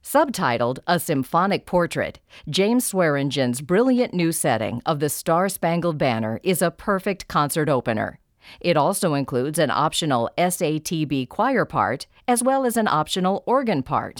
Subtitled A Symphonic Portrait, James Swearengen's brilliant new setting of the Star-Spangled Banner is a perfect concert opener. It also includes an optional SATB choir part, as well as an optional organ part.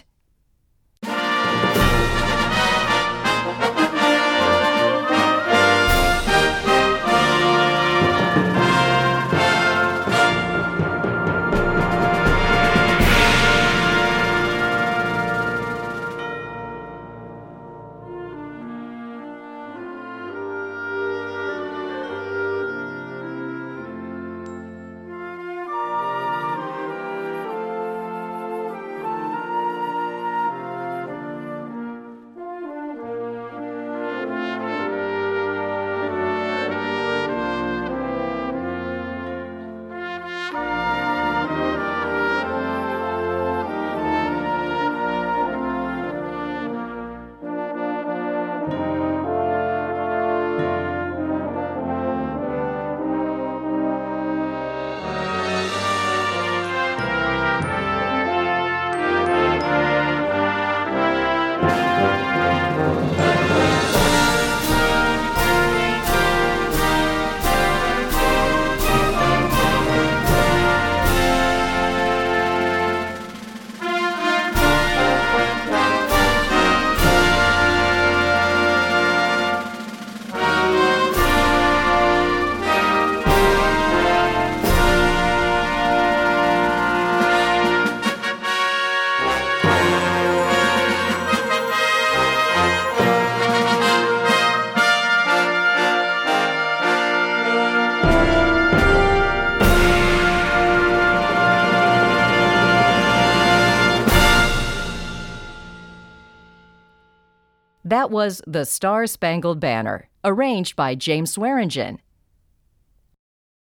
That was The Star-Spangled Banner, arranged by James Swearingen.